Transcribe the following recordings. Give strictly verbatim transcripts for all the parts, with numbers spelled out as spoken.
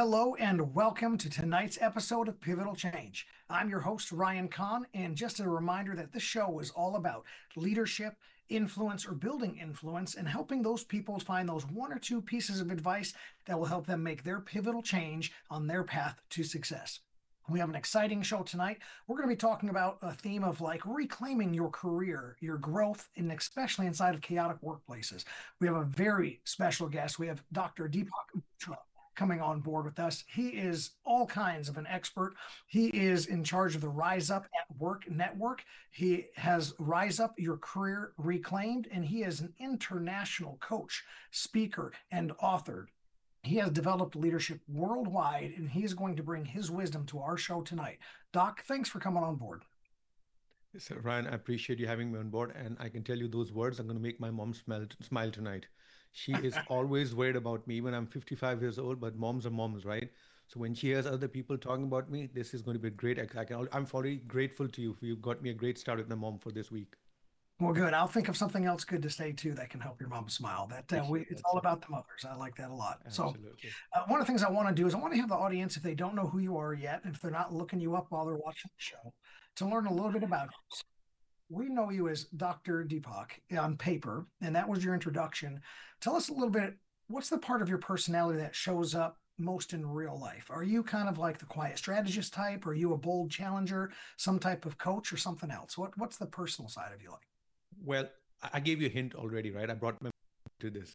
Hello and welcome to tonight's episode of Pivotal Change. I'm your host, Ryan Kahn, and just a reminder that this show is all about leadership, influence, or building influence and helping those people find those one or two pieces of advice that will help them make their pivotal change on their path to success. We have an exciting show tonight. We're going to be talking about a theme of like reclaiming your career, your growth, and especially inside of chaotic workplaces. We have a very special guest. We have Doctor Deepak Mitra coming on board with us. He is all kinds of an expert. He is in charge of the Rise Up at Work network. He has Rise Up Your Career Reclaimed, and he is an international coach, speaker, and author. He has developed leadership worldwide, and he is going to bring his wisdom to our show tonight. Doc, thanks for coming on board. So Ryan, I appreciate you having me on board, and I can tell you those words are going to make my mom smile, smile tonight. She is always worried about me, even I'm fifty-five years old, but moms are moms, right? So when she hears other people talking about me, this is going to be great. I I can, I'm already grateful to you for you got me a great start with my mom for this week. Well, good. I'll think of something else good to say too that can help your mom smile. That uh, we, Appreciate it's that, all sir. about the mothers. I like that a lot. So, Absolutely. uh, one of the things I want to do is I want to have the audience, if they don't know who you are yet, if they're not looking you up while they're watching the show, to learn a little bit about you. We know you as Doctor Deepak on paper, and that was your introduction. Tell us a little bit, what's the part of your personality that shows up most in real life? Are you kind of like the quiet strategist type? Are you a bold challenger, some type of coach, or something else? What what's the personal side of you like? Well, I I gave you a hint already, right? I brought my to this.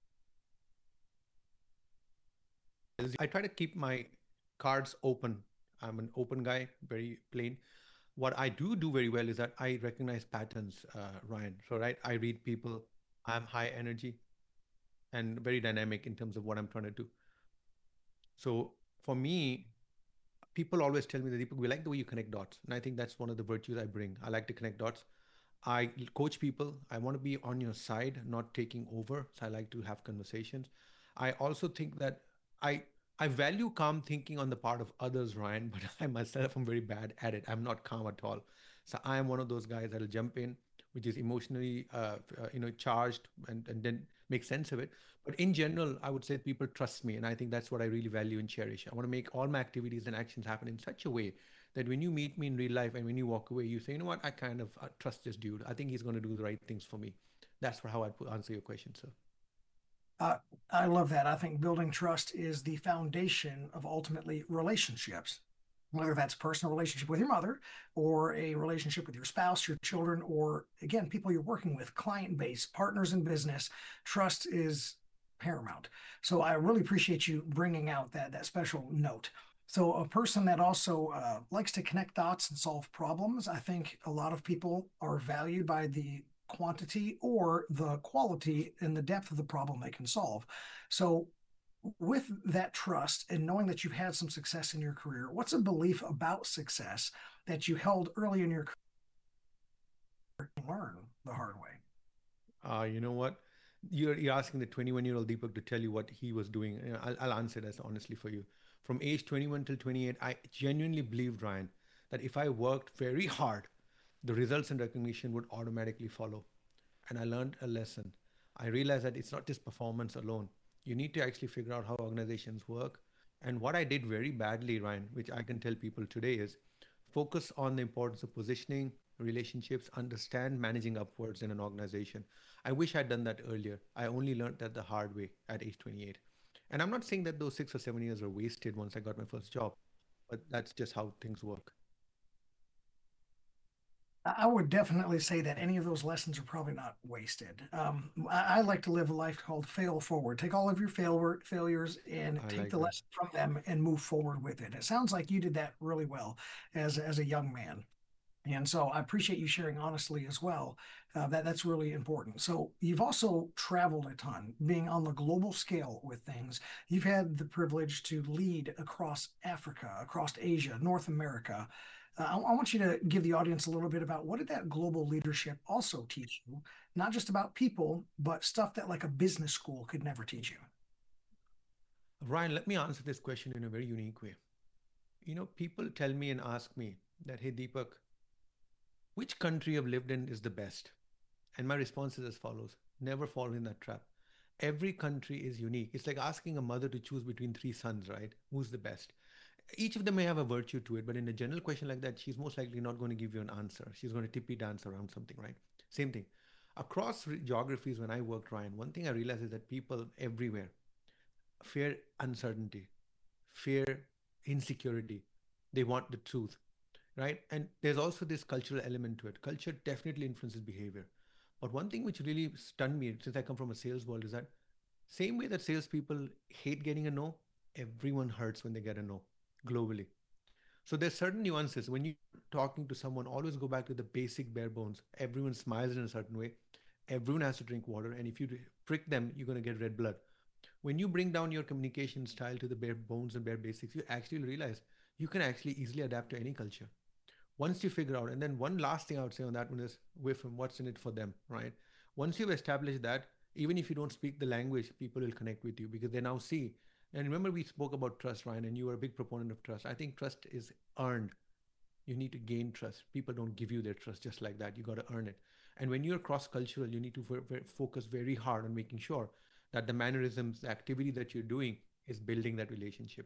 I try to keep my cards open. I'm an open guy, very plain. What I do do very well is that I recognize patterns, uh, Ryan. So, right, I read people. I'm high energy and very dynamic in terms of what I'm trying to do. So, for me, people always tell me that Deepak, we like the way you connect dots, and I think that's one of the virtues I bring. I like to connect dots. I coach people. I want to be on your side, not taking over. So I like to have conversations. I also think that I I value calm thinking on the part of others, Ryan, but I myself am very bad at it. I'm not calm at all. So I am one of those guys that'll jump in, which is emotionally, uh, uh, you know, charged and, and then make sense of it. But in general, I would say people trust me, and I think that's what I really value and cherish. I want to make all my activities and actions happen in such a way that when you meet me in real life and when you walk away, you say, you know what, I kind of uh, trust this dude. I think he's going to do the right things for me. That's for how I'd answer your question, sir. Uh, I love that. I think building trust is the foundation of ultimately relationships, whether that's personal relationship with your mother or a relationship with your spouse, your children, or again, people you're working with, client base, partners in business. Trust is paramount. So I really appreciate you bringing out that that special note. So a person that also uh, likes to connect dots and solve problems, I think a lot of people are valued by the quantity or the quality and the depth of the problem they can solve. So with that trust and knowing that you've had some success in your career, what's a belief about success that you held early in your career and learn the hard way? Uh, you know what? You're, you're asking the twenty-one year old Deepak to tell you what he was doing. You know, I'll, I'll answer this honestly for you. From age twenty-one till twenty-eight, I genuinely believed, Ryan, that if I worked very hard, the results and recognition would automatically follow. And I learned a lesson. I realized that it's not just performance alone. You need to actually figure out how organizations work. And what I did very badly, Ryan, which I can tell people today, is focus on the importance of positioning, relationships, understand managing upwards in an organization. I wish I'd done that earlier. I only learned that the hard way at age twenty-eight. And I'm not saying that those six or seven years are wasted once I got my first job, but that's just how things work. I would definitely say that any of those lessons are probably not wasted. Um, I, I like to live a life called fail forward. Take all of your fail, failures and I take like the that. lesson from them and move forward with it. It sounds like you did that really well as as a young man. And so I appreciate you sharing honestly as well. Uh, that that's really important. So you've also traveled a ton, being on the global scale with things. You've had the privilege to lead across Africa, across Asia, North America. Uh, I, I want you to give the audience a little bit about what did that global leadership also teach you, not just about people, but stuff that like a business school could never teach you. Ryan, let me answer this question in a very unique way. You know, people tell me and ask me that, hey, Deepak, which country you've lived in is the best? And my response is as follows: never fall in that trap. Every country is unique. It's like asking a mother to choose between three sons, right? Who's the best? Each of them may have a virtue to it, but in a general question like that, she's most likely not going to give you an answer. She's going to tippy dance around something, right? Same thing. Across re- geographies, when I worked, Ryan, one thing I realized is that people everywhere fear uncertainty, fear insecurity. They want the truth, right? And there's also this cultural element to it. Culture definitely influences behavior. But one thing which really stunned me since I come from a sales world is that same way that salespeople hate getting a no, everyone hurts when they get a no globally. So there's certain nuances. When you're talking to someone, always go back to the basic bare bones. Everyone smiles in a certain way. Everyone has to drink water. And if you prick them, you're going to get red blood. When you bring down your communication style to the bare bones and bare basics, you actually realize you can actually easily adapt to any culture once you figure out. And then one last thing I would say on that one is with them, what's in it for them, right? Once you've established that, even if you don't speak the language, people will connect with you because they now see. And remember, we spoke about trust, Ryan, and you were a big proponent of trust. I think trust is earned. You need to gain trust. People don't give you their trust just like that. You got to earn it. And when you're cross cultural, you need to f- f- focus very hard on making sure that the mannerisms, the activity that you're doing is building that relationship.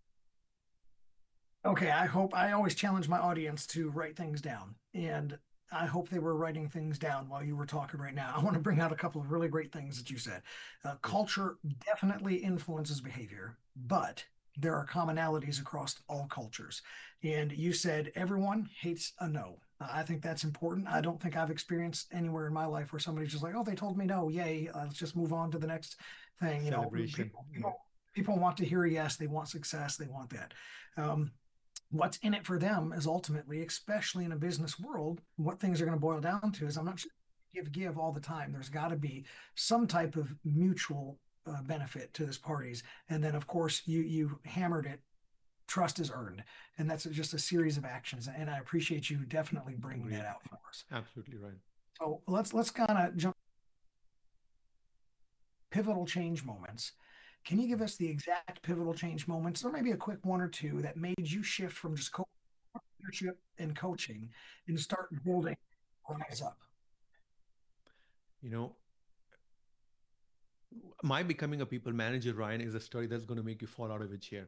Okay, I hope I always challenge my audience to write things down. And I hope they were writing things down while you were talking right now. I want to bring out a couple of really great things that you said. Uh, Yes. culture definitely influences behavior, but there are commonalities across all cultures. And you said everyone hates a no. Uh, I think that's important. I don't think I've experienced anywhere in my life where somebody's just like, oh, they told me no. Yay. Uh, let's just move on to the next thing. You know, Celebration. people, Yeah. people, people want to hear yes. They want success. They want that. Um, what's in it for them is ultimately, especially in a business world, what things are going to boil down to is I'm not sure give give all the time. There's got to be some type of mutual uh, benefit to this parties, and then of course you you hammered it. Trust is earned, and that's just a series of actions. And I appreciate you definitely bringing that Agreed. out for us. Absolutely right. So let's let's kind of jump pivotal change moments. Can you give us the exact pivotal change moments, or maybe a quick one or two that made you shift from just co- leadership and coaching and start building rise up? You know, my becoming a people manager, Ryan, is a story that's going to make you fall out of your chair.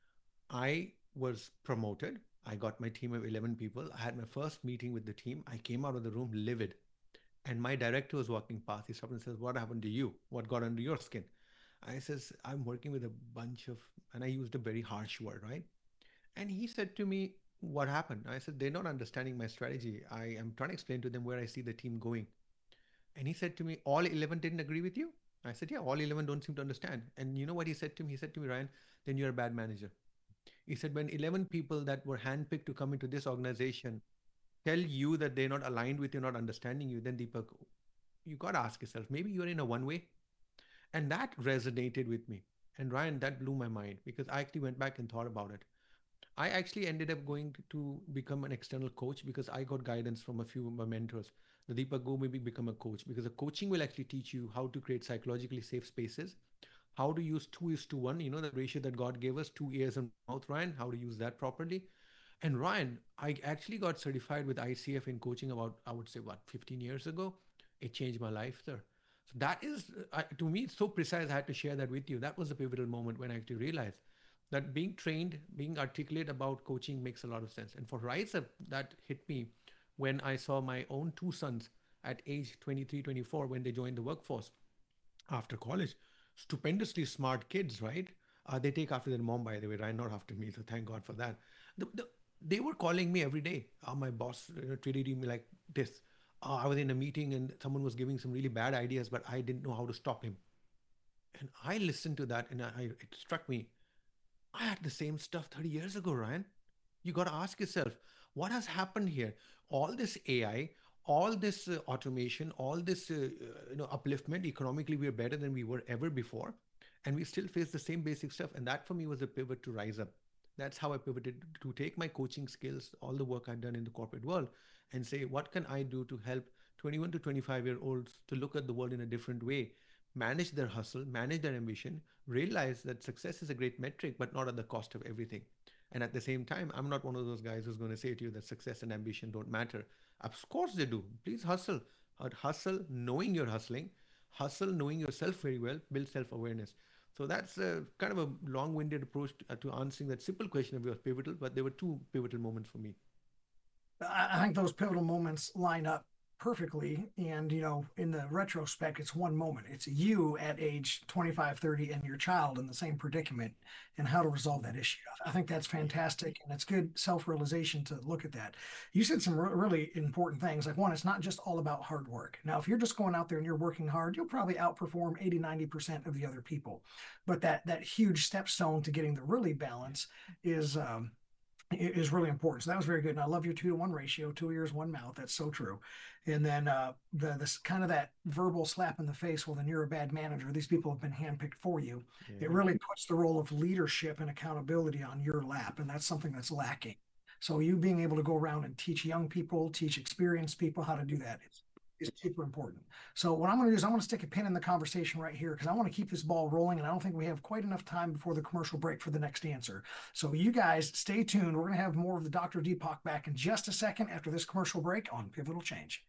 I was promoted. I got my team of eleven people. I had my first meeting with the team. I came out of the room livid. And my director was walking past. He stopped and says, "What happened to you? What got under your skin?" I says, "I'm working with a bunch of," and I used a very harsh word, right? And he said to me, "What happened?" I said, "They're not understanding my strategy. I am trying to explain to them where I see the team going." And he said to me, "All eleven didn't agree with you?" I said, "Yeah, all eleven don't seem to understand." And you know what he said to me? He said to me, "Ryan, then you're a bad manager." He said, "When eleven people that were handpicked to come into this organization tell you that they're not aligned with you, not understanding you, then Deepak, you got to ask yourself, maybe you're in a one way." And that resonated with me. And Ryan, that blew my mind because I actually went back and thought about it. I actually ended up going to become an external coach because I got guidance from a few of my mentors. The Deepak, go maybe become a coach because the coaching will actually teach you how to create psychologically safe spaces, how to use two is to one, you know, the ratio that God gave us, two ears and mouth, Ryan, how to use that properly. And Ryan, I actually got certified with I C F in coaching about, I would say, what, fifteen years ago? It changed my life, sir. So that is, uh, to me, it's so precise. I had to share that with you. That was the pivotal moment when I actually realized that being trained, being articulate about coaching makes a lot of sense. And for Rise Up, that hit me when I saw my own two sons at age twenty-three, twenty-four when they joined the workforce after college. Stupendously smart kids, right? Uh, they take after their mom, by the way, right? Not after me. So thank God for that. The, the, they were calling me every day. Uh, my boss you know, treated me like this. Uh, I was in a meeting and someone was giving some really bad ideas, but I didn't know how to stop him. And I listened to that and I, it struck me. I had the same stuff thirty years ago, Ryan. You got to ask yourself, what has happened here? All this A I, all this uh, automation, all this uh, uh, you know upliftment. Economically, we are better than we were ever before, and we still face the same basic stuff. And that for me was a pivot to rise up. That's how I pivoted to take my coaching skills, all the work I've done in the corporate world, and say, what can I do to help twenty-one to twenty-five year olds to look at the world in a different way, manage their hustle, manage their ambition, realize that success is a great metric, but not at the cost of everything. And at the same time, I'm not one of those guys who's going to say to you that success and ambition don't matter. Of course they do. Please hustle. Uh, Hustle knowing you're hustling. Hustle, knowing yourself very well, build self-awareness. So that's a kind of a long-winded approach to, uh, to answering that simple question of yours, pivotal, but there were two pivotal moments for me. I think those pivotal moments line up perfectly. And, you know, in the retrospect, it's one moment. It's you at age twenty-five, thirty, and your child in the same predicament and how to resolve that issue. I think that's fantastic. And it's good self realization to look at that. You said some re- really important things. Like, one, it's not just all about hard work. Now, if you're just going out there and you're working hard, you'll probably outperform eighty, ninety percent of the other people. But that, that huge stepstone to getting the really balance is, um, is really important. So that was very good. And I love your two to one ratio, two ears, one mouth. That's so true. And then uh, the this kind of that verbal slap in the face. Well, then you're a bad manager. These people have been handpicked for you. It Yeah. really puts the role of leadership and accountability on your lap, and that's something that's lacking. So you being able to go around and teach young people, teach experienced people how to do that is is super important. So what I'm going to do is I'm going to stick a pin in the conversation right here because I want to keep this ball rolling, and I don't think we have quite enough time before the commercial break for the next answer. So you guys stay tuned. We're going to have more of the Doctor Deepak back in just a second after this commercial break on Pivotal Change.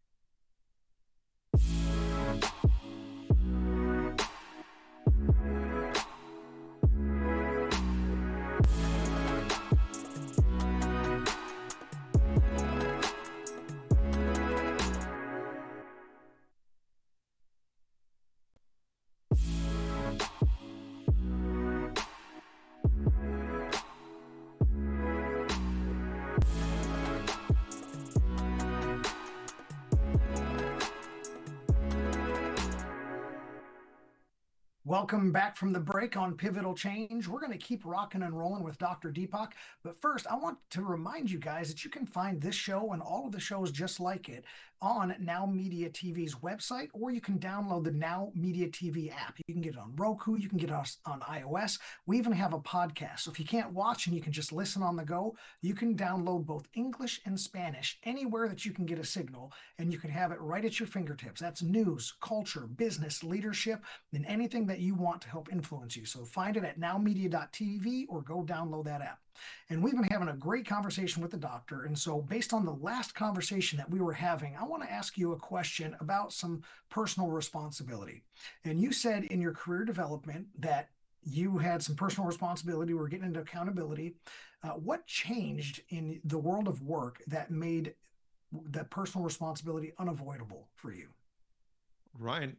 Welcome back from the break on Pivotal Change. We're going to keep rocking and rolling with Doctor Deepak. But first, I want to remind you guys that you can find this show and all of the shows just like it on Now Media T V's website, or you can download the Now Media T V app. You can get it on Roku, you can get it on iOS. We even have a podcast. So if you can't watch and you can just listen on the go, you can download both English and Spanish anywhere that you can get a signal, and you can have it right at your fingertips. That's news, culture, business, leadership, and anything that you want to help influence you. So find it at now media dot t v or go download that app. And we've been having a great conversation with the doctor. And so based on the last conversation that we were having, I want to ask you a question about some personal responsibility. And you said in your career development that you had some personal responsibility, we're getting into accountability. Uh, what changed in the world of work that made that personal responsibility unavoidable for you? Ryan,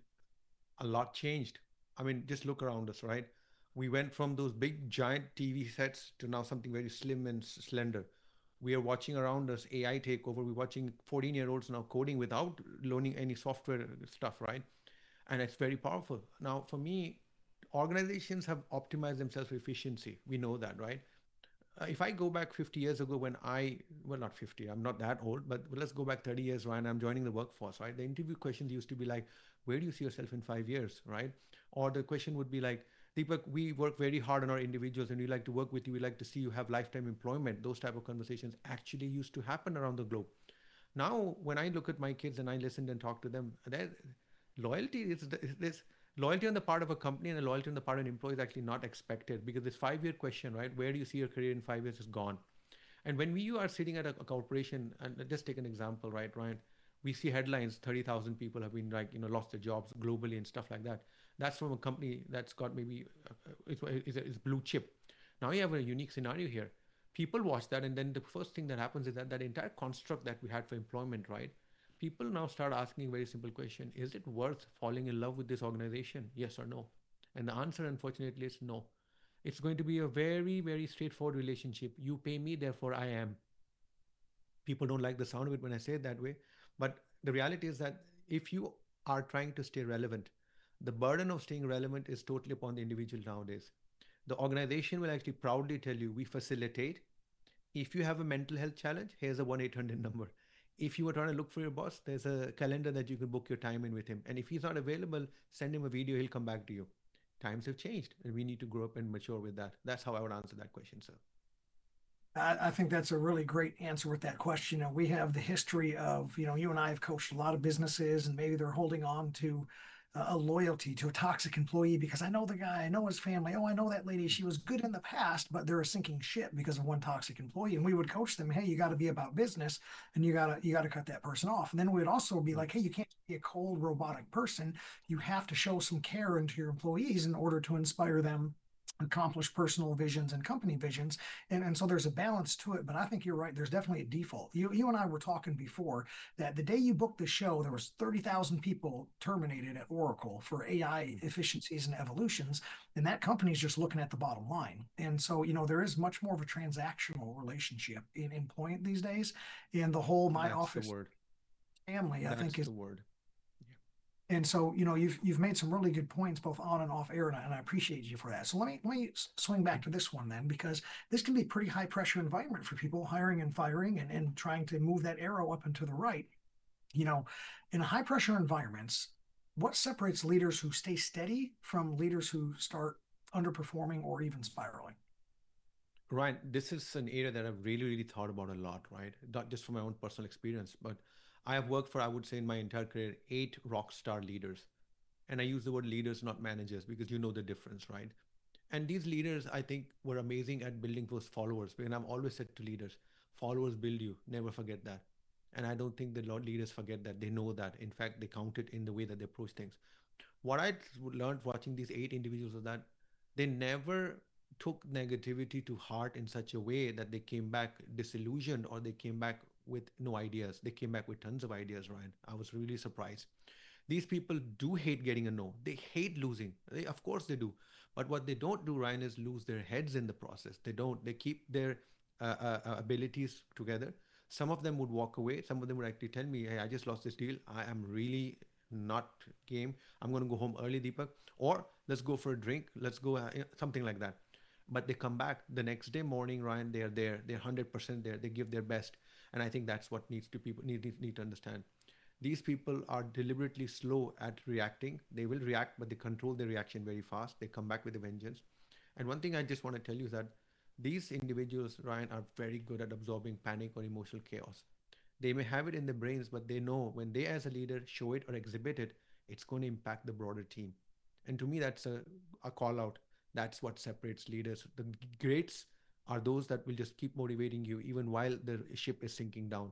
a lot changed. I mean, just look around us, right? We went from those big giant T V sets to now something very slim and s- slender. We are watching around us A I take over. We're watching fourteen year olds now coding without learning any software stuff, right? And it's very powerful. Now, for me, organizations have optimized themselves for efficiency. We know that, right? Uh, if I go back fifty years ago when I, well, not fifty, I'm not that old, but let's go back thirty years, Ryan, I'm joining the workforce, right? The interview questions used to be like, where do you see yourself in five years, right? Or the question would be like, Deepak, we work very hard on our individuals and we like to work with you. We like to see you have lifetime employment. Those type of conversations actually used to happen around the globe. Now, when I look at my kids and I listen and talk to them, their loyalty is, is this loyalty on the part of a company and a loyalty on the part of an employee is actually not expected because this five-year question, right? Where do you see your career in five years is gone. And when we are sitting at a, a corporation, and let's just take an example, right, Ryan? We see headlines: thirty thousand people have been like, you know, lost their jobs globally and stuff like that. That's from a company that's got maybe uh, it's, it's, it's blue chip. Now you have a unique scenario here. People watch that, and then the first thing that happens is that that entire construct that we had for employment, right? People now start asking a very simple question: is it worth falling in love with this organization? Yes or no? And the answer, unfortunately, is no. It's going to be a very, very straightforward relationship. You pay me, therefore I am. People don't like the sound of it when I say it that way. But the reality is that if you are trying to stay relevant, the burden of staying relevant is totally upon the individual nowadays. The organization will actually proudly tell you we facilitate. If you have a mental health challenge, here's a one eight hundred number. If you are trying to look for your boss, there's a calendar that you can book your time in with him. And if he's not available, send him a video, he'll come back to you. Times have changed and we need to grow up and mature with that. That's how I would answer that question, sir. I, I think that's a really great answer with that question. And we have the history of, you know, you and I have coached a lot of businesses, and maybe they're holding on to a loyalty to a toxic employee because I know the guy, I know his family. Oh, I know that lady. She was good in the past, but they're a sinking ship because of one toxic employee. And we would coach them, hey, you got to be about business and you gotta you gotta cut that person off. And then we would also be like, hey, you can't be a cold robotic person. You have to show some care into your employees in order to inspire them accomplish personal visions and company visions. And, and so there's a balance to it, but I think you're right. There's definitely a default. You, you and I were talking before that the day you booked the show, there was thirty thousand people terminated at Oracle for A I efficiencies and evolutions. And that company is just looking at the bottom line. And so, you know, there is much more of a transactional relationship in employment these days. And the whole my That's the office word. family, I think That's is the word. and so, you know, you've you've made some really good points both on and off air, and I, and I appreciate you for that. So let me let me swing back to this one then, because this can be a pretty high pressure environment for people hiring and firing and, and trying to move that arrow up and to the right. You know, in high pressure environments, what separates leaders who stay steady from leaders who start underperforming or even spiraling? Ryan, this is an area that I've really, really thought about a lot, right? Not just from my own personal experience, but I have worked for, I would say, in my entire career, eight rock star leaders. And I use the word leaders, not managers, because you know the difference, right? And these leaders, I think, were amazing at building those followers. And I've always said to leaders, followers build you. Never forget that. And I don't think the leaders forget that. They know that. In fact, they count it in the way that they approach things. What I learned watching these eight individuals is that they never took negativity to heart in such a way that they came back disillusioned or they came back with no ideas. They came back with tons of ideas, Ryan. I was really surprised. These people do hate getting a no. They hate losing. They, of course they do. But what they don't do, Ryan, is lose their heads in the process. They don't. They keep their uh, uh, uh, abilities together. Some of them would walk away. Some of them would actually tell me, hey, I just lost this deal. I am really not game. I'm going to go home early, Deepak. Or let's go for a drink. Let's go, uh, something like that. But they come back the next day morning, Ryan, they're there. They're one hundred percent there. They give their best. And I think that's what needs to people need, need, need to understand. These people are deliberately slow at reacting. They will react, but they control their reaction very fast. They come back with a vengeance. And one thing I just want to tell you is that these individuals, Ryan, are very good at absorbing panic or emotional chaos. They may have it in their brains, but they know when they, as a leader, show it or exhibit it, it's going to impact the broader team. And to me, that's a, a call out. That's what separates leaders. The greats are those that will just keep motivating you even while the ship is sinking down.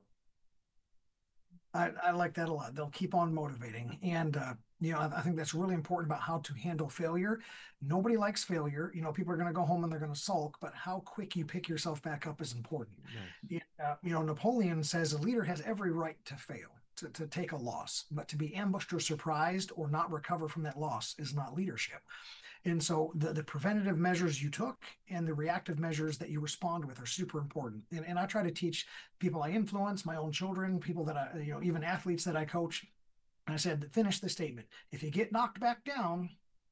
I, I like that a lot. They'll keep on motivating. And, uh, you know, I, I think that's really important about how to handle failure. Nobody likes failure. You know, people are going to go home and they're going to sulk, but how quick you pick yourself back up is important. Nice. Uh, you know, Napoleon says a leader has every right to fail, to, to take a loss, but to be ambushed or surprised or not recover from that loss is not leadership. And so the, the preventative measures you took and the reactive measures that you respond with are super important. And, and I try to teach people I influence, my own children, people that I, you know, even athletes that I coach. And I said, finish the statement. If you get knocked back down,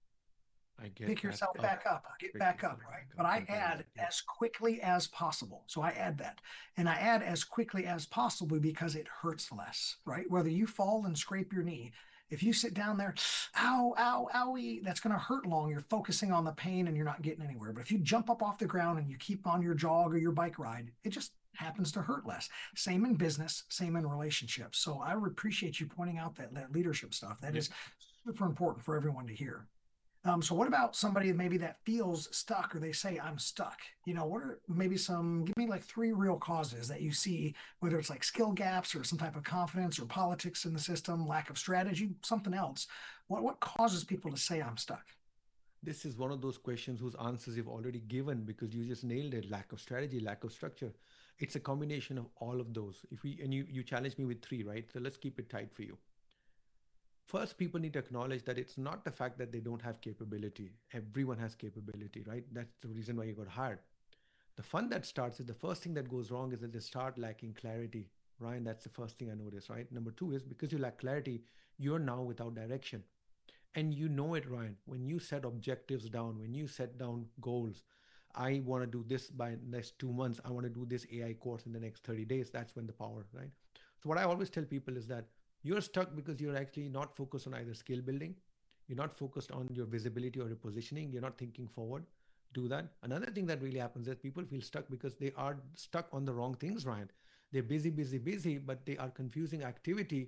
I get pick back yourself up. back up, get Pick back yourself up, right? back But up. I Something like add that. Yeah. as quickly as possible. So I add that. And I add as quickly as possible because it hurts less, right? Whether you fall and scrape your knee, if you sit down there, ow, ow, owie, that's going to hurt long. You're focusing on the pain and you're not getting anywhere. But if you jump up off the ground and you keep on your jog or your bike ride, it just happens to hurt less. Same in business, same in relationships. So I appreciate you pointing out that, that leadership stuff. That Yeah. is super important for everyone to hear. Um, so what about somebody maybe that feels stuck or they say I'm stuck? You know, what are maybe some, give me like three real causes that you see, whether it's like skill gaps or some type of confidence or politics in the system, lack of strategy, something else. What what causes people to say I'm stuck? This is one of those questions whose answers you've already given because you just nailed it. Lack of strategy, lack of structure. It's a combination of all of those. If we and you you challenged me with three, right? So let's keep it tight for you. First, people need to acknowledge that it's not the fact that they don't have capability. Everyone has capability, right? That's the reason why you got hired. The fun that starts is the first thing that goes wrong is that they start lacking clarity. Ryan, that's the first thing I noticed, right? Number two is because you lack clarity, you're now without direction. And you know it, Ryan, when you set objectives down, when you set down goals, I want to do this by next two months. I want to do this A I course in the next thirty days. That's when the power, right? So what I always tell people is that you're stuck because you're actually not focused on either skill building. You're not focused on your visibility or your positioning. You're not thinking forward. Do that. Another thing that really happens is people feel stuck because they are stuck on the wrong things, Ryan. They're busy, busy, busy, but they are confusing activity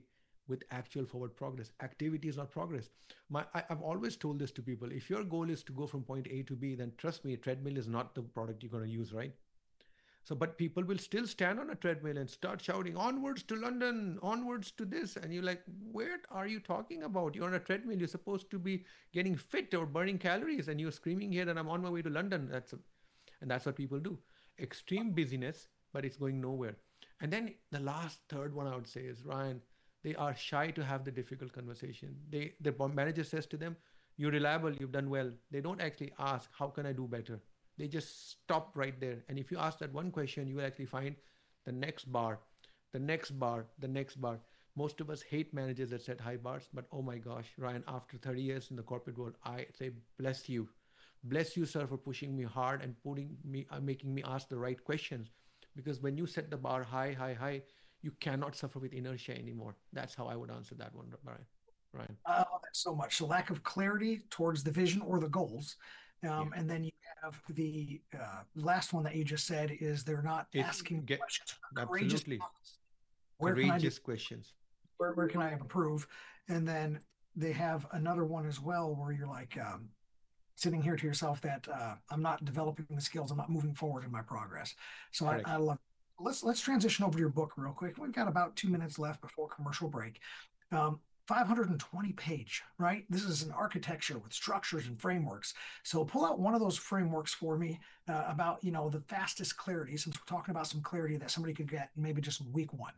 with actual forward progress. Activity is not progress. My, I, I've always told this to people. If your goal is to go from point A to B, then trust me, a treadmill is not the product you're going to use, right? So, but people will still stand on a treadmill and start shouting, onwards to London, onwards to this. And you're like, what are you talking about? You're on a treadmill. You're supposed to be getting fit or burning calories. And you're screaming here that I'm on my way to London. That's a, and that's what people do. Extreme busyness, but it's going nowhere. And then the last third one I would say is, Ryan, they are shy to have the difficult conversation. They, the manager says to them, you're reliable, you've done well. They don't actually ask, how can I do better? They just stop right there. And if you ask that one question, you will actually find the next bar, the next bar, the next bar. Most of us hate managers that set high bars, but oh my gosh, Ryan, after thirty years in the corporate world, I say, bless you. Bless you, sir, for pushing me hard and putting me, uh, making me ask the right questions. Because when you set the bar high, high, high, you cannot suffer with inertia anymore. That's how I would answer that one, Ryan. Ryan. I love that so much. So lack of clarity towards the vision or the goals. Um, Yeah. and then you have the uh, last one that you just said is they're not It's asking get questions. Courageous. absolutely Where can I do? courageous questions. Where, where can I improve? And then they have another one as well where you're like um, sitting here to yourself that uh, I'm not developing the skills. I'm not moving forward in my progress. So I, Correct. I love. Let's let's transition over to your book real quick. We've got about two minutes left before commercial break. Um, five hundred twenty page, right? This is an architecture with structures and frameworks. So pull out one of those frameworks for me uh, about, you know, the fastest clarity, since we're talking about some clarity that somebody could get maybe just week one.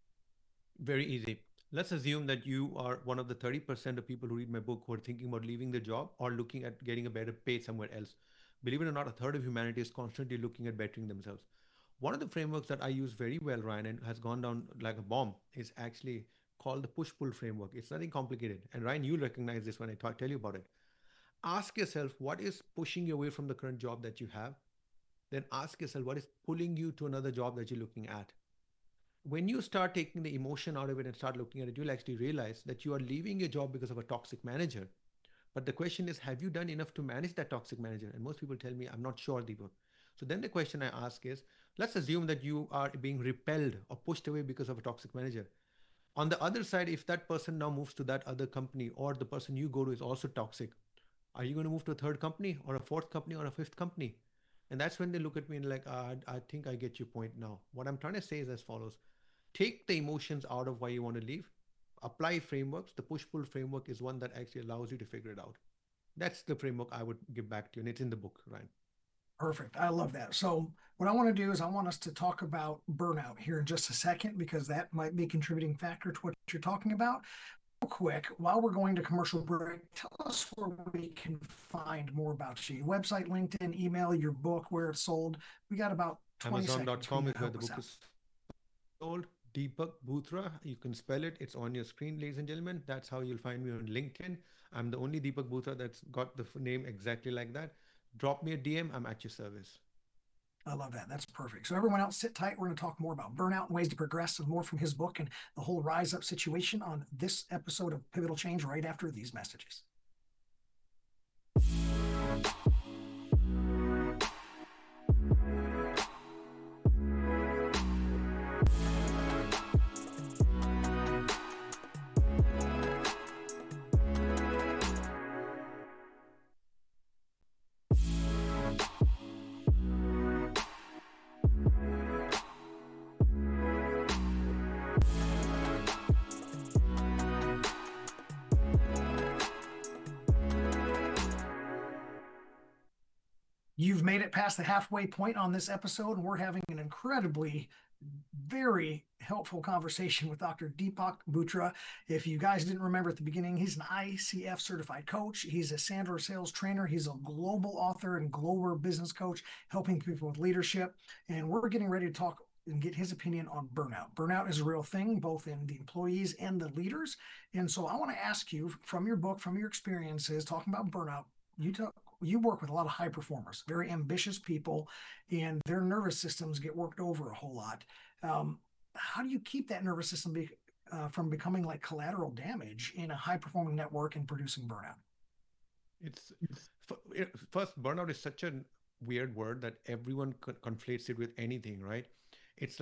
Very easy. Let's assume that you are one of the thirty percent of people who read my book who are thinking about leaving the job or looking at getting a better pay somewhere else. Believe it or not, a third of humanity is constantly looking at bettering themselves. One of the frameworks that I use very well, Ryan, and has gone down like a bomb is actually called the push-pull framework. It's nothing complicated. And Ryan, you'll recognize this when I talk, tell you about it. Ask yourself, what is pushing you away from the current job that you have? Then ask yourself, what is pulling you to another job that you're looking at? When you start taking the emotion out of it and start looking at it, you'll actually realize that you are leaving your job because of a toxic manager. But the question is, have you done enough to manage that toxic manager? And most people tell me, I'm not sure, Deepak. So then the question I ask is, let's assume that you are being repelled or pushed away because of a toxic manager. On the other side, if that person now moves to that other company or the person you go to is also toxic, are you going to move to a third company or a fourth company or a fifth company? And that's when they look at me and like, ah, I think I get your point now. What I'm trying to say is as follows. Take the emotions out of why you want to leave. Apply frameworks. The push-pull framework is one that actually allows you to figure it out. That's the framework I would give back to you. And it's in the book, Ryan. Perfect. I love that. So what I want to do is I want us to talk about burnout here in just a second, because that might be a contributing factor to what you're talking about. Real quick, while we're going to commercial break, tell us where we can find more about you. Your website, LinkedIn, email, your book, where it's sold. We got about twenty Amazon dot com seconds. is where the book is sold. Deepak Bhutra, you can spell it. It's on your screen, ladies and gentlemen. That's how you'll find me on LinkedIn. I'm the only Deepak Bhutra that's got the name exactly like that. Drop me a D M. I'm at your service. I love that. That's perfect. So everyone else, sit tight. We're going to talk more about burnout and ways to progress and more from his book and the whole rise up situation on this episode of Pivotal Change right after these messages. You've made it past the halfway point on this episode, and we're having an incredibly, very helpful conversation with Doctor Deepak Bhutra. If you guys didn't remember at the beginning, he's an I C F certified coach. He's a Sandler sales trainer. He's a global author and global business coach, helping people with leadership. And we're getting ready to talk and get his opinion on burnout. Burnout is a real thing, both in the employees and the leaders. And so I want to ask you, from your book, from your experiences, talking about burnout, you talk, you work with a lot of high performers, very ambitious people, and their nervous systems get worked over a whole lot. Um, how do you keep that nervous system be, uh, from becoming like collateral damage in a high performing network and producing burnout? It's first, burnout is such a weird word that everyone conflates it with anything, right? It's like,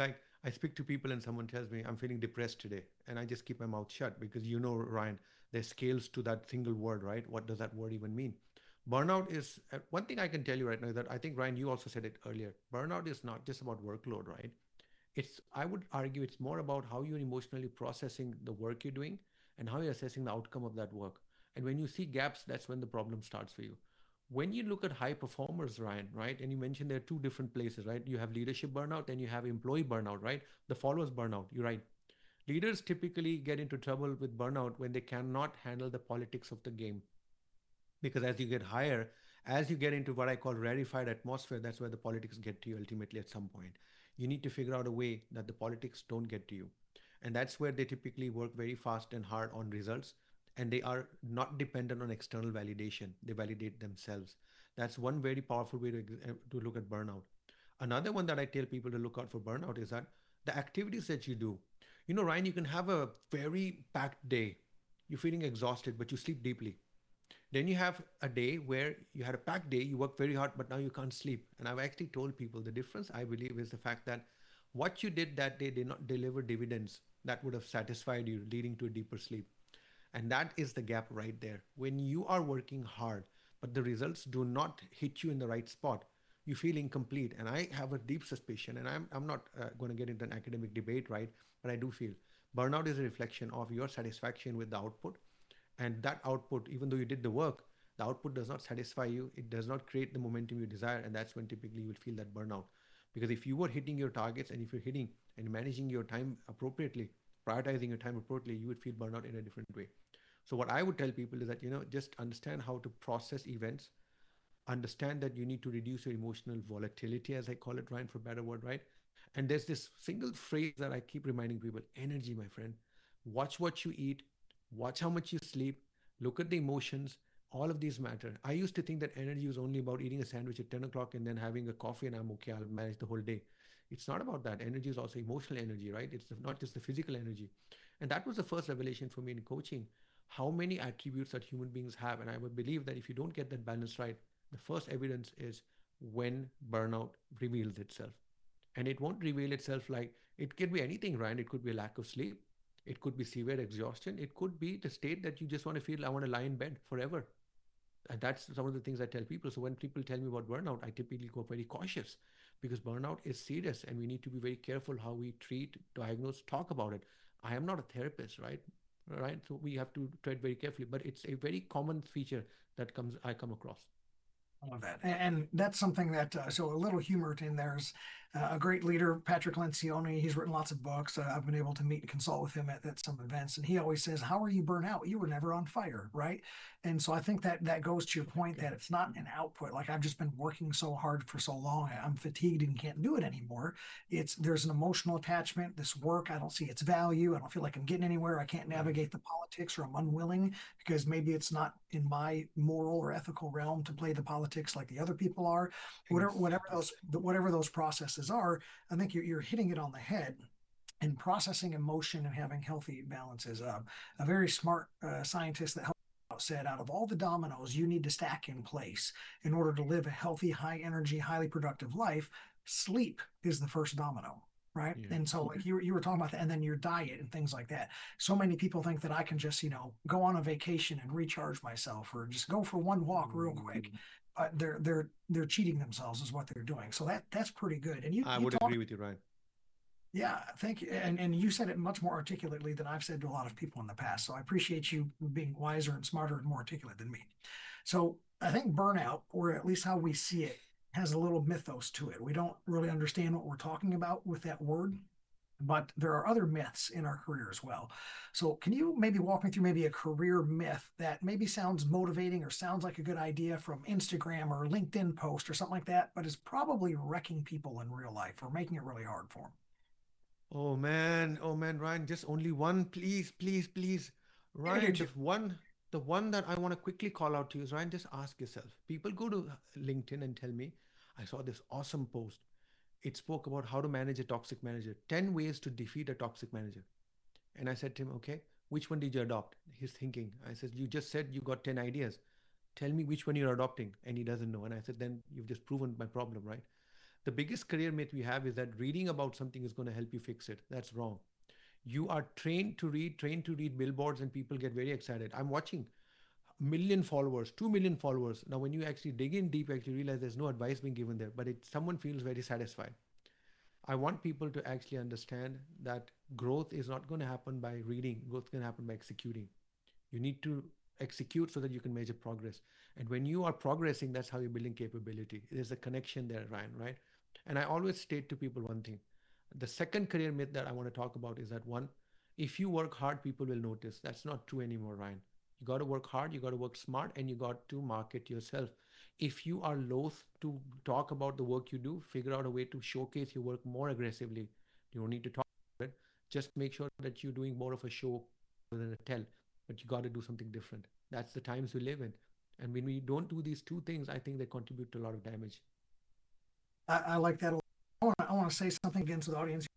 I speak to people and someone tells me I'm feeling depressed today, and I just keep my mouth shut because you know, Ryan, there's scales to that single word, right? What does that word even mean? Burnout is uh, one thing I can tell you right now that I think, Ryan, you also said it earlier. Burnout is not just about workload, right? It's, I would argue, it's more about how you're emotionally processing the work you're doing and how you're assessing the outcome of that work. And when you see gaps, that's when the problem starts for you. When you look at high performers, Ryan, right, and you mentioned there are two different places, right? You have leadership burnout and you have employee burnout, right? The followers burnout. You're right. Leaders typically get into trouble with burnout when they cannot handle the politics of the game, because as you get higher, as you get into what I call rarefied atmosphere, that's where the politics get to you ultimately at some point. You need to figure out a way that the politics don't get to you. And that's where they typically work very fast and hard on results, and they are not dependent on external validation. They validate themselves. That's one very powerful way to, to look at burnout. Another one that I tell people to look out for burnout is that the activities that you do. You know, Ryan, you can have a very packed day. You're feeling exhausted, but you sleep deeply. Then you have a day where you had a packed day, you work very hard, but now you can't sleep. And I've actually told people the difference, I believe, is the fact that what you did that day did not deliver dividends that would have satisfied you, leading to a deeper sleep. And that is the gap right there. When you are working hard, but the results do not hit you in the right spot, you feel incomplete. And I have a deep suspicion, and I'm, I'm not uh, going to get into an academic debate, right? But I do feel burnout is a reflection of your satisfaction with the output, and that output, even though you did the work, the output does not satisfy you, it does not create the momentum you desire, and that's when typically you will feel that burnout. Because if you were hitting your targets, and if you're hitting and managing your time appropriately, prioritizing your time appropriately, you would feel burnout in a different way. So what I would tell people is that, you know, just understand how to process events, understand that you need to reduce your emotional volatility, as I call it, Ryan, for a better word, right? And there's this single phrase that I keep reminding people: energy, my friend. Watch what you eat, watch how much you sleep, look at the emotions. All of these matter. I used to think that energy was only about eating a sandwich at ten o'clock and then having a coffee and I'm okay, I'll manage the whole day. It's not about that. Energy is also emotional energy, right? It's not just the physical energy. And that was the first revelation for me in coaching: how many attributes that human beings have. And I would believe that if you don't get that balance right, the first evidence is when burnout reveals itself. And it won't reveal itself like, it can be anything, Ryan. It could be a lack of sleep. It could be severe exhaustion. It could be the state that you just want to feel, I want to lie in bed forever. And that's some of the things I tell people. So when people tell me about burnout, I typically go very cautious, because burnout is serious and we need to be very careful how we treat, diagnose, talk about it. I am not a therapist, right? Right. So we have to tread very carefully, but it's a very common feature that comes I come across. I love that. And that's something that, uh, so a little humor in there's uh, a great leader, Patrick Lencioni. He's written lots of books. Uh, I've been able to meet and consult with him at, at some events. And he always says, how are you burnt out? You were never on fire, right? And so I think that that goes to your point that it's not an output. Like, I've just been working so hard for so long, I'm fatigued and can't do it anymore. It's, there's an emotional attachment. This work, I don't see its value. I don't feel like I'm getting anywhere. I can't navigate the politics, or I'm unwilling because maybe it's not in my moral or ethical realm to play the politics like the other people are. Whatever, whatever those, whatever those processes are, I think you're, you're hitting it on the head. And processing emotion and having healthy balances. Uh, a very smart uh, scientist that said, out of all the dominoes you need to stack in place in order to live a healthy, high energy, highly productive life, sleep is the first domino. Right. Yeah. And so, like you, you were talking about that, and then your diet and things like that. So many people think that I can just, you know, go on a vacation and recharge myself, or just go for one walk real quick. But they're they're they're cheating themselves is what they're doing. So that that's pretty good. And you, I you would talk, agree with you, Ryan. Yeah, thank you. And and you said it much more articulately than I've said to a lot of people in the past. So I appreciate you being wiser and smarter and more articulate than me. So I think burnout, or at least how we see it, has a little mythos to it. We don't really understand what we're talking about with that word, but there are other myths in our career as well. So can you maybe walk me through maybe a career myth that maybe sounds motivating or sounds like a good idea from Instagram or LinkedIn post or something like that, but is probably wrecking people in real life or making it really hard for them? Oh man, oh man, Ryan, just only one, please, please, please. Ryan, the one, the one that I want to quickly call out to you is, Ryan, just ask yourself. People go to LinkedIn and tell me, I saw this awesome post. It spoke about how to manage a toxic manager, ten ways to defeat a toxic manager. And I said to him, okay, which one did you adopt? He's thinking. I said, you just said you got ten ideas. Tell me which one you're adopting. And he doesn't know. And I said, then you've just proven my problem, right? The biggest career myth we have is that reading about something is going to help you fix it. That's wrong. You are trained to read, trained to read billboards, and people get very excited. I'm watching million followers, two million followers. Now, when you actually dig in deep, you actually realize there's no advice being given there, but it someone feels very satisfied. I want people to actually understand that growth is not going to happen by reading. Growth is going to happen by executing. You need to execute so that you can measure progress. And when you are progressing, that's how you're building capability. There's a connection there, Ryan, right? And I always state to people one thing. The second career myth that I want to talk about is that one, if you work hard, people will notice. That's not true anymore, Ryan. You got to work hard, you got to work smart, and you got to market yourself. If you are loath to talk about the work you do, figure out a way to showcase your work more aggressively. You don't need to talk about it. Just make sure that you're doing more of a show rather than a tell, but you got to do something different. That's the times we live in. And when we don't do these two things, I think they contribute to a lot of damage. I, I like that. I want, to, I want to say something again to the audience.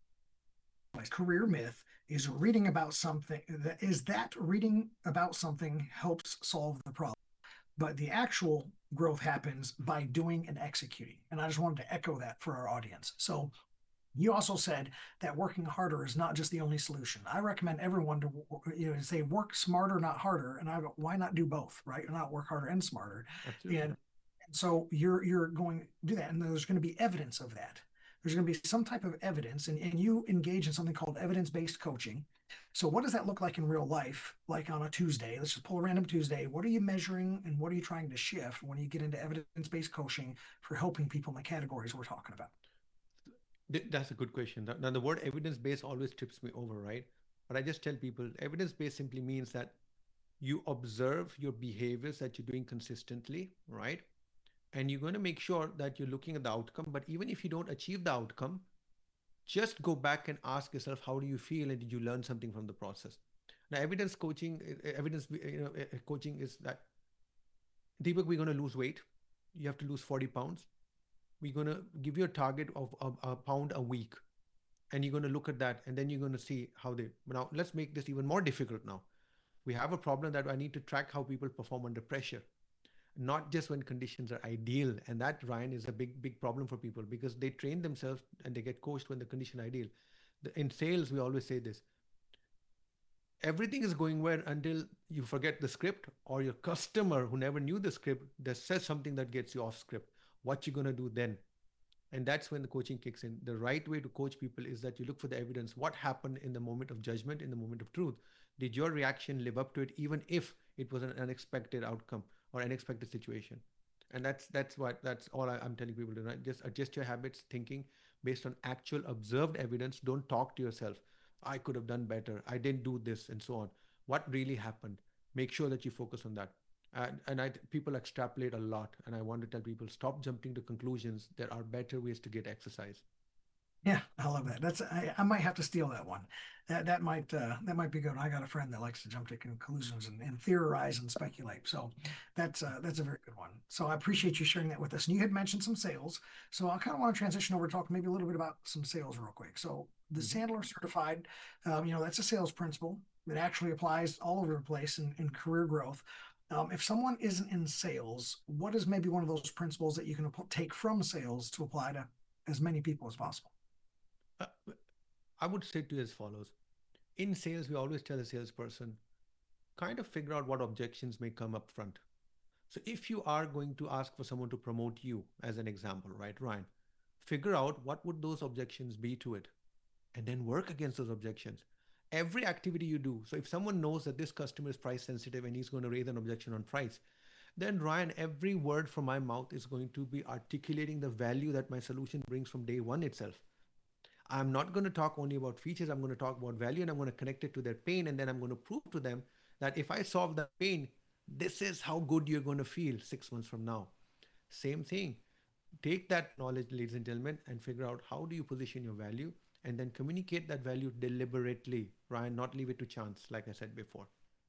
Career myth is reading about something that is that reading about something helps solve the problem, but the actual growth happens by doing and executing. And I just wanted to echo that for our audience. So you also said that working harder is not just the only solution. I recommend everyone to, you know, say work smarter, not harder. And I go, why not do both, right? And not work harder and smarter. Absolutely. And, and so you're you're going to do that, and there's going to be evidence of that. There's going to be some type of evidence, and, and you engage in something called evidence-based coaching. So what does that look like in real life, like on a Tuesday? Let's just pull a random Tuesday. What are you measuring, and what are you trying to shift when you get into evidence-based coaching for helping people in the categories we're talking about? That's a good question. Now, the word evidence-based always trips me over, right? But I just tell people evidence-based simply means that you observe your behaviors that you're doing consistently, right? And you're going to make sure that you're looking at the outcome. But even if you don't achieve the outcome, just go back and ask yourself, how do you feel? And did you learn something from the process? Now, evidence coaching, evidence you know, coaching is that, Deepak, we're going to lose weight. You have to lose forty pounds. We're going to give you a target of a, a pound a week. And you're going to look at that. And then you're going to see how they, now let's make this even more difficult now. We have a problem that I need to track how people perform under pressure. Not just when conditions are ideal. And that, Ryan, is a big, big problem for people because they train themselves and they get coached when the condition ideal. In sales, we always say this. Everything is going well until you forget the script, or your customer who never knew the script that says something that gets you off script. What you going to do then? And that's when the coaching kicks in. The right way to coach people is that you look for the evidence. What happened in the moment of judgment, in the moment of truth? Did your reaction live up to it, even if it was an unexpected outcome or unexpected situation? And that's that's what that's all I, I'm telling people to, right? Just adjust your habits, thinking based on actual observed evidence. Don't talk to yourself. I could have done better. I didn't do this, and so on. What really happened? Make sure that you focus on that. And, and I, people extrapolate a lot. And I want to tell people, stop jumping to conclusions. There are better ways to get exercise. Yeah, I love that. That's I, I might have to steal that one. That that might uh, that might be good. I got a friend that likes to jump to conclusions and, and theorize and speculate. So that's uh, that's a very good one. So I appreciate you sharing that with us. And you had mentioned some sales. So I kind of want to transition over to talk maybe a little bit about some sales real quick. So the Mm-hmm. Sandler certified, um, you know, that's a sales principle that actually applies all over the place in, in career growth. Um, if someone isn't in sales, what is maybe one of those principles that you can take from sales to apply to as many people as possible? Uh, I would say to you as follows. In sales, we always tell a salesperson, kind of figure out what objections may come up front. So if you are going to ask for someone to promote you, as an example, right, Ryan, figure out what would those objections be to it, and then work against those objections. Every activity you do. So if someone knows that this customer is price sensitive and he's going to raise an objection on price, then Ryan, every word from my mouth is going to be articulating the value that my solution brings from day one itself. I'm not going to talk only about features. I'm going to talk about value, and I'm going to connect it to their pain. And then I'm going to prove to them that if I solve that pain, this is how good you're going to feel six months from now. Same thing. Take that knowledge, ladies and gentlemen, and figure out how do you position your value, and then communicate that value deliberately, Ryan, not leave it to chance, like I said before.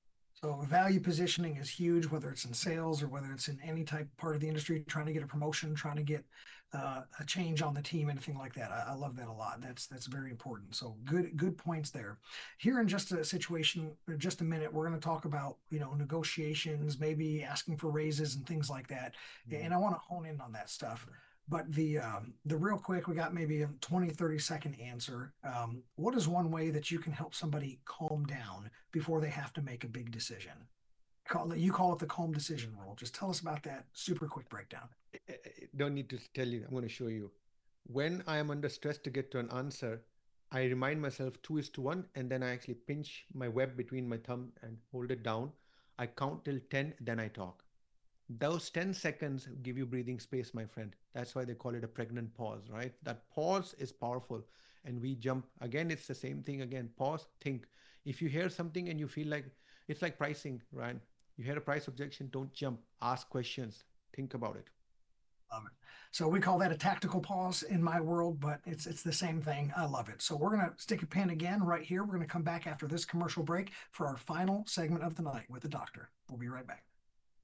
So value positioning is huge, whether it's in sales or whether it's in any type part of the industry, trying to get a promotion, trying to get uh, a change on the team, anything like that. I, I love that a lot. That's that's very important. So good good points there. Here in just a situation, in just a minute, we're going to talk about you know negotiations, maybe asking for raises and things like that. Mm-hmm. And I want to hone in on that stuff. But the um, the real quick, we got maybe a twenty, thirty second answer. Um, what is one way that you can help somebody calm down before they have to make a big decision? Call it, you call it the calm decision rule. Just tell us about that super quick breakdown. I- I don't need to tell you. I'm going to show you. When I am under stress to get to an answer, I remind myself two is to one, and then I actually pinch my web between my thumb and hold it down. I count till ten, then I talk. Those ten seconds give you breathing space, my friend. That's why they call it a pregnant pause, right? That pause is powerful. And we jump again, it's the same thing again. Pause, think. If you hear something and you feel like it's like pricing, right? You hear a price objection, don't jump, ask questions, think about it. Love it. So we call that a tactical pause in my world, but it's it's the same thing. I love it. So we're gonna stick a pin again right here. We're gonna come back after this commercial break for our final segment of the night with the doctor. We'll be right back.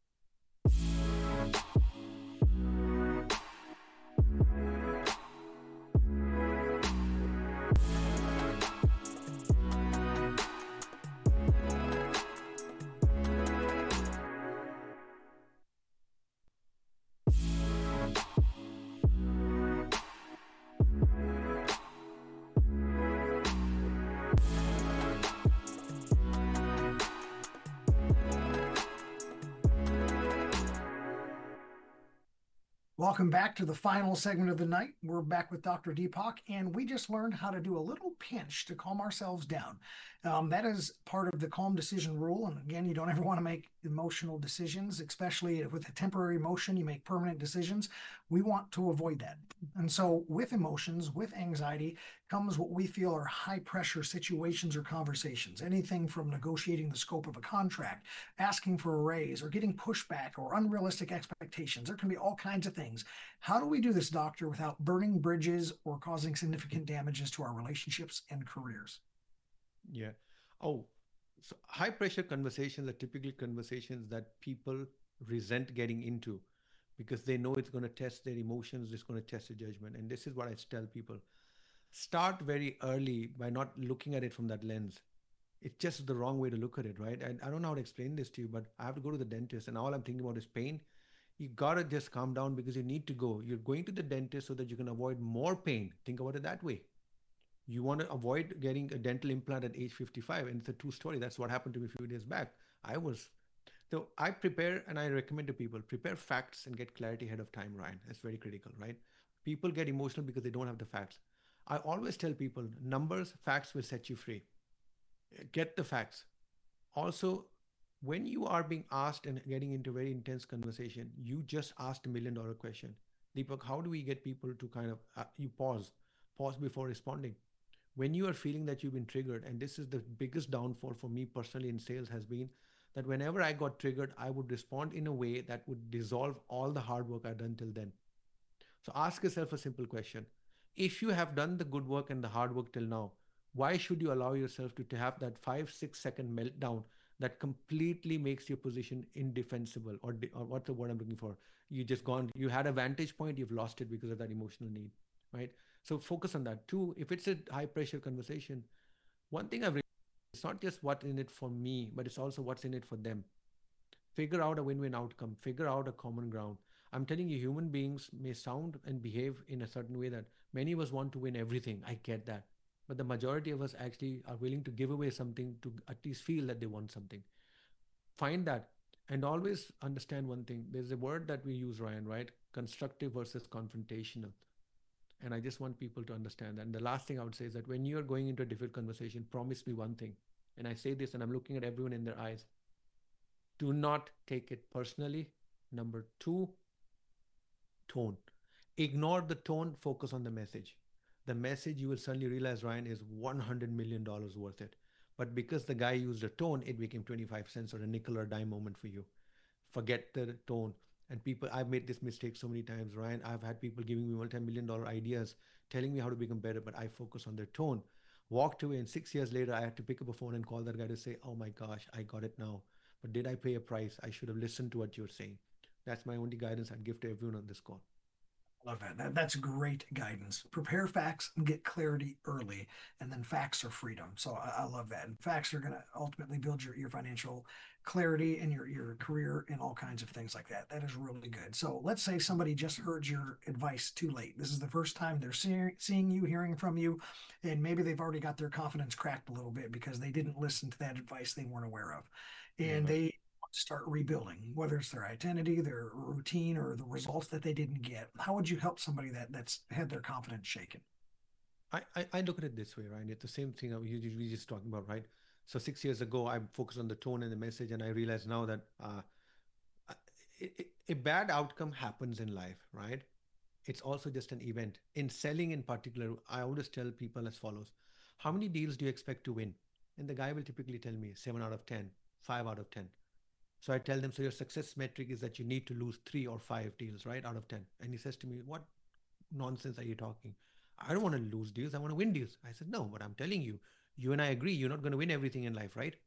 Welcome back to the final segment of the night. We're back with Doctor Deepak, and we just learned how to do a little pinch to calm ourselves down. Um, that is part of the calm decision rule. And again, you don't ever want to make emotional decisions, especially with a temporary emotion, you make permanent decisions. We want to avoid that. And so with emotions, with anxiety, comes what we feel are high pressure situations or conversations. Anything from negotiating the scope of a contract, asking for a raise, or getting pushback or unrealistic expectations. There can be all kinds of things. How do we do this, doctor, without burning bridges or causing significant damages to our relationships and careers? Yeah. Oh, so high pressure conversations are typically conversations that people resent getting into because they know it's going to test their emotions, it's going to test their judgment. And this is what I tell people: start very early by not looking at it from that lens. It's just the wrong way to look at it, right? And I don't know how to explain this to you, but I have to go to the dentist and all I'm thinking about is pain. You gotta just calm down because you need to go. You're going to the dentist so that you can avoid more pain. Think about it that way. You want to avoid getting a dental implant at age fifty-five, and it's a true story. That's what happened to me a few days back. I was so I prepare and I recommend to people prepare facts and get clarity ahead of time, Ryan. That's very critical, right? People get emotional because they don't have the facts. I always tell people numbers, facts will set you free. Get the facts. Also, when you are being asked and getting into very intense conversation, you just asked a million dollar question. Deepak, how do we get people to kind of, uh, you pause, pause before responding? When you are feeling that you've been triggered, and this is the biggest downfall for me personally in sales has been that whenever I got triggered, I would respond in a way that would dissolve all the hard work I'd done till then. So ask yourself a simple question. If you have done the good work and the hard work till now, why should you allow yourself to, to have that five, six second meltdown that completely makes your position indefensible, or, or what's the word I'm looking for? You just gone, you had a vantage point, you've lost it because of that emotional need, right? So focus on that. Two, if it's a high pressure conversation, one thing I've realized, it's not just what's in it for me, but it's also what's in it for them. Figure out a win-win outcome, figure out a common ground. I'm telling you, human beings may sound and behave in a certain way that many of us want to win everything. I get that. But the majority of us actually are willing to give away something to at least feel that they want something. Find that and always understand one thing. There's a word that we use, Ryan, right? Constructive versus confrontational. And I just want people to understand that. And the last thing I would say is that when you're going into a difficult conversation, promise me one thing. And I say this and I'm looking at everyone in their eyes. Do not take it personally. Number two, tone. Ignore the tone, focus on the message. The message, you will suddenly realize, Ryan, is one hundred million dollars worth it. But because the guy used a tone, it became twenty-five cents or a nickel or a dime moment for you. Forget the tone. And people, I've made this mistake so many times, Ryan. I've had people giving me multi-million dollar ideas, telling me how to become better, but I focus on their tone. Walked away, and six years later, I had to pick up a phone and call that guy to say, oh my gosh, I got it now. But did I pay a price? I should have listened to what you're saying. That's my only guidance I'd give to everyone on this call. Love that. that. That's great guidance. Prepare facts and get clarity early, and then facts are freedom. So I, I love that. And facts are going to ultimately build your, your financial clarity and your, your career and all kinds of things like that. That is really good. So let's say somebody just heard your advice too late. This is the first time they're seeing, seeing you, hearing from you, and maybe they've already got their confidence cracked a little bit because they didn't listen to that advice they weren't aware of. And Uh-huh. they start rebuilding, whether it's their identity, their routine, or the results that they didn't get. How would you help somebody that that's had their confidence shaken? I, I, I look at it this way, right? It's the same thing we we were just talking about, right? So six years ago, I focused on the tone and the message, and I realize now that uh, a, a bad outcome happens in life, right? It's also just an event. In selling in particular, I always tell people as follows: how many deals do you expect to win? And the guy will typically tell me seven out of ten, five out of ten. So I tell them, so your success metric is that you need to lose three or five deals, right? Out of ten. And he says to me, what nonsense are you talking? I don't want to lose deals. I want to win deals. I said, no, but I'm telling you, you and I agree, you're not going to win everything in life, right?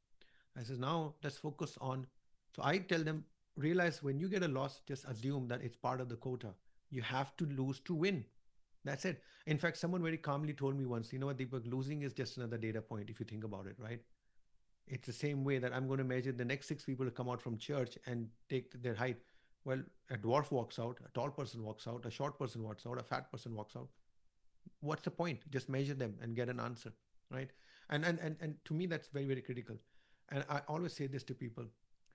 I says, now let's focus on. So I tell them, realize when you get a loss, just assume that it's part of the quota. You have to lose to win. That's it. In fact, someone very calmly told me once, you know what, Deepak, losing is just another data point if you think about it, right? It's the same way that I'm going to measure the next six people to come out from church and take their height. Well, a dwarf walks out, a tall person walks out, a short person walks out, a fat person walks out. What's the point? Just measure them and get an answer, right? And and and, and to me, that's very, very critical. And I always say this to people: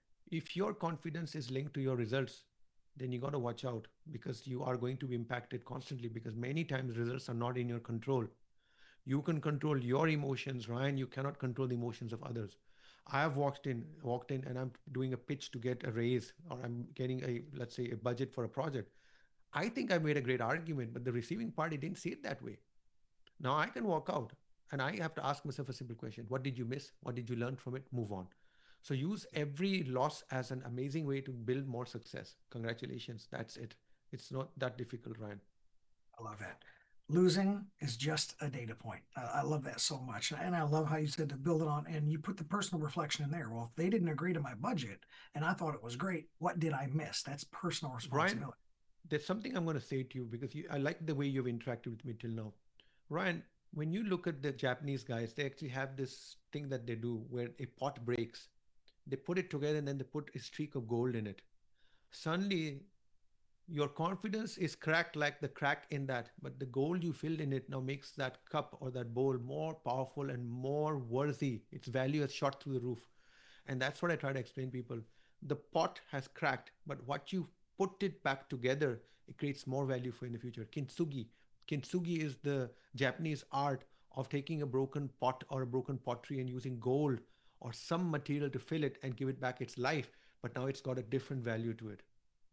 if your confidence is linked to your results, then you got to watch out because you are going to be impacted constantly because many times results are not in your control. You can control your emotions, Ryan. You cannot control the emotions of others. I have walked in, walked in, and I'm doing a pitch to get a raise, or I'm getting a, let's say, a budget for a project. I think I made a great argument, but the receiving party didn't see it that way. Now I can walk out and I have to ask myself a simple question. What did you miss? What did you learn from it? Move on. So use every loss as an amazing way to build more success. Congratulations. That's it. It's not that difficult, Ryan. I love that. Losing is just a data point. Uh, I love that so much. And I love how you said to build it on, and you put the personal reflection in there. Well, if they didn't agree to my budget and I thought it was great, what did I miss? That's personal Ryan, responsibility. there's something I'm going to say to you because you, I like the way you've interacted with me till now. Ryan, when you look at the Japanese guys, they actually have this thing that they do where a pot breaks. They put it together and then they put a streak of gold in it. Suddenly, your confidence is cracked like the crack in that, but the gold you filled in it now makes that cup or that bowl more powerful and more worthy. Its value has shot through the roof. And that's what I try to explain people. The pot has cracked, but what you put it back together, it creates more value for you in the future. Kintsugi. Kintsugi is the Japanese art of taking a broken pot or a broken pottery and using gold or some material to fill it and give it back its life. But now it's got a different value to it.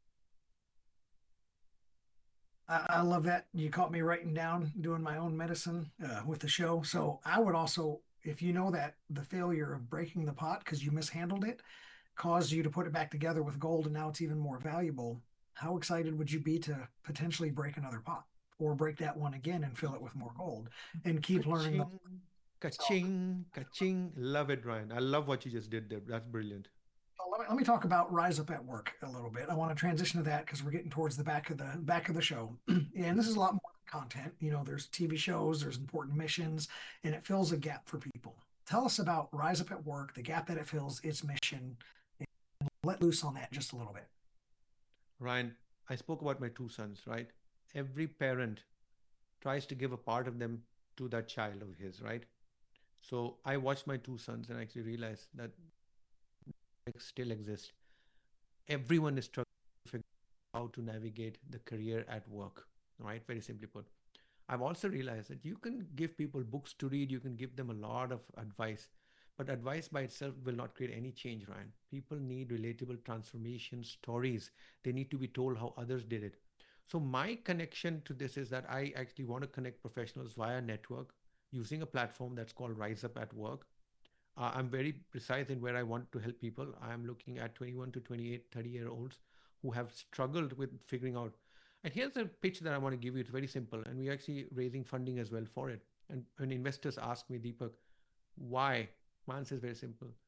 I, I love that. You caught me writing down, doing my own medicine uh, with the show. So I would also, if you know that the failure of breaking the pot because you mishandled it caused you to put it back together with gold and now it's even more valuable, how excited would you be to potentially break another pot or break that one again and fill it with more gold and keep learning the Ka-ching, so ka-ching, ka-ching. Love it, Ryan. I love what you just did there. That's brilliant. so let me, let me talk about Rise Up at Work a little bit. I want to transition to that because we're getting towards the back of the back of the show. And this is a lot more content. You know, there's T V shows, there's important missions, and it fills a gap for people. Tell us about Rise Up at Work, the gap that it fills, its mission. Let loose on that just a little bit. Ryan, I spoke about my two sons, right? Every parent tries to give a part of them to that child of his, right? So I watched my two sons and actually realized that it still exists. Everyone is struggling to figure out how to navigate the career at work, right? Very simply put. I've also realized that you can give people books to read, you can give them a lot of advice, but advice by itself will not create any change, Ryan. People need relatable transformation stories. They need to be told how others did it. So, my connection to this is that I actually want to connect professionals via network using a platform that's called Rise Up at Work. Uh, I'm very precise in where I want to help people. I'm looking at twenty-one to twenty-eight, thirty year olds who have struggled with figuring out. And here's a pitch that I want to give you. It's very simple. And we're actually raising funding as well for it. And when investors ask me, Deepak, why? My answer is very simple.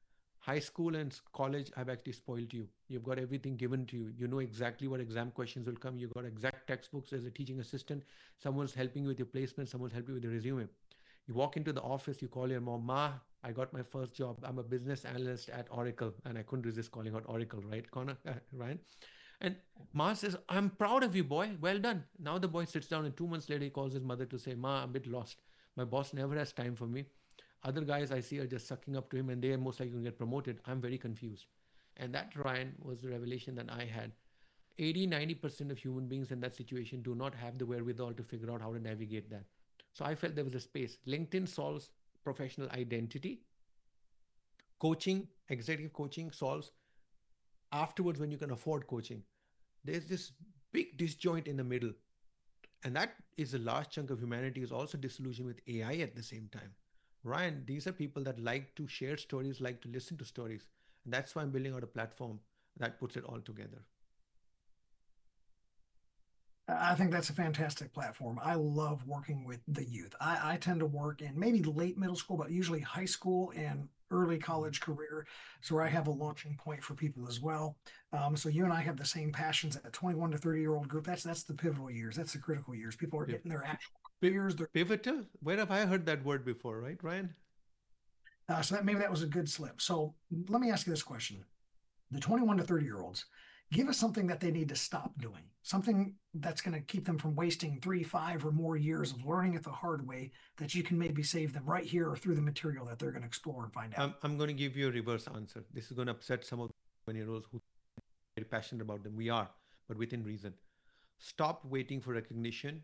High school and s- college have actually spoiled you. You've got everything given to you. You know exactly what exam questions will come. You've got exact textbooks as a teaching assistant. Someone's helping you with your placement. Someone's helping you with your resume. You walk into the office, you call your mom, Ma, I got my first job. I'm a business analyst at Oracle. And I couldn't resist calling out Oracle, right, Connor? Uh, Ryan? And Ma says, I'm proud of you, boy. Well done. Now the boy sits down and two months later he calls his mother to say, Ma, I'm a bit lost. My boss never has time for me. Other guys I see are just sucking up to him and they are most likely going to get promoted. I'm very confused. And that, Ryan, was the revelation that I had. eighty, ninety percent of human beings in that situation do not have the wherewithal to figure out how to navigate that. So I felt there was a space. LinkedIn solves professional identity. Coaching, executive coaching solves afterwards when you can afford coaching. There's this big disjoint in the middle. And that is a large chunk of humanity is also disillusioned with A I at the same time. Ryan, these are people that like to share stories, like to listen to stories. And that's why I'm building out a platform that puts it all together. I think that's a fantastic platform. I love working with the youth. I, I tend to work in maybe late middle school, but usually high school and early college career. So where I have a launching point for people as well. Um, so you and I have the same passions at twenty-one to thirty year old group. That's that's the pivotal years. That's the critical years. People are Piv- hitting their actual pi- careers. They're, Pivotal? Where have I heard that word before, right, Ryan? uh, so that maybe that was a good slip. So let me ask you this question: the twenty-one to thirty year olds, give us something that they need to stop doing, something that's going to keep them from wasting three, five, or more years of learning it the hard way that you can maybe save them right here or through the material that they're going to explore and find out. I'm, I'm going to give you a reverse answer. This is going to upset some of the twenty year olds who are very passionate about them. We are, but within reason. Stop waiting for recognition.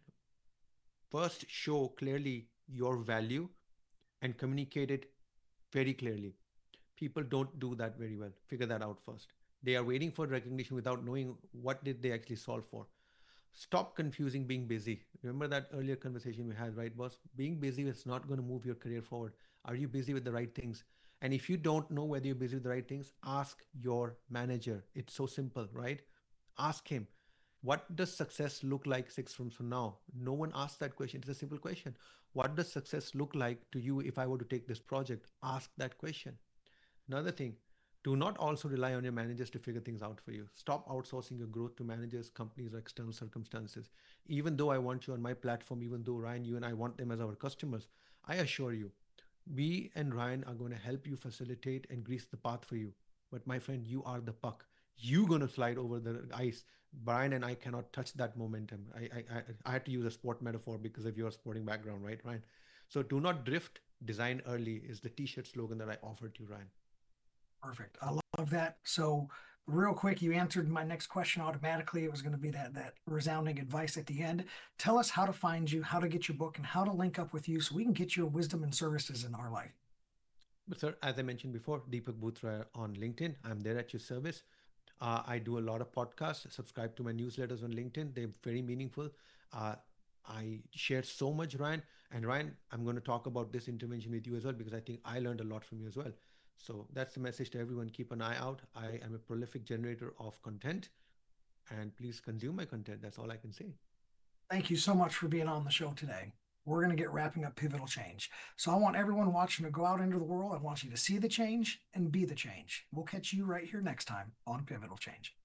First, show clearly your value and communicate it very clearly. People don't do that very well. Figure that out first. They are waiting for recognition without knowing what did they actually solve for. Stop confusing being busy. Remember that earlier conversation we had, right, boss? Being busy is not going to move your career forward. Are you busy with the right things? And if you don't know whether you're busy with the right things, ask your manager. It's so simple, right? Ask him, what does success look like six months from now? No one asks that question. It's a simple question. What does success look like to you if I were to take this project? Ask that question. Another thing, do not also rely on your managers to figure things out for you. Stop outsourcing your growth to managers, companies, or external circumstances. Even though I want you on my platform, even though Ryan, you and I want them as our customers, I assure you, we and Ryan are going to help you facilitate and grease the path for you. But my friend, you are the puck. You're going to slide over the ice. Brian and I cannot touch that momentum. I, I, I, I had to use a sport metaphor because of your sporting background, right, Ryan? So do not drift. Design early is the t-shirt slogan that I offered you, Ryan. Perfect. I love that. So real quick, you answered my next question automatically. It was going to be that that resounding advice at the end. Tell us how to find you, how to get your book, and how to link up with you so we can get your wisdom and services in our life. But sir, as I mentioned before, Deepak Bhutra on LinkedIn. I'm there at your service. Uh, I do a lot of podcasts. Subscribe to my newsletters on LinkedIn. They're very meaningful. Uh, I share so much, Ryan. And Ryan, I'm going to talk about this intervention with you as well because I think I learned a lot from you as well. So that's the message to everyone. Keep an eye out. I am a prolific generator of content and please consume my content. That's all I can say. Thank you so much for being on the show today. We're going to get wrapping up Pivotal Change. So I want everyone watching to go out into the world. I want you to see the change and be the change. We'll catch you right here next time on Pivotal Change.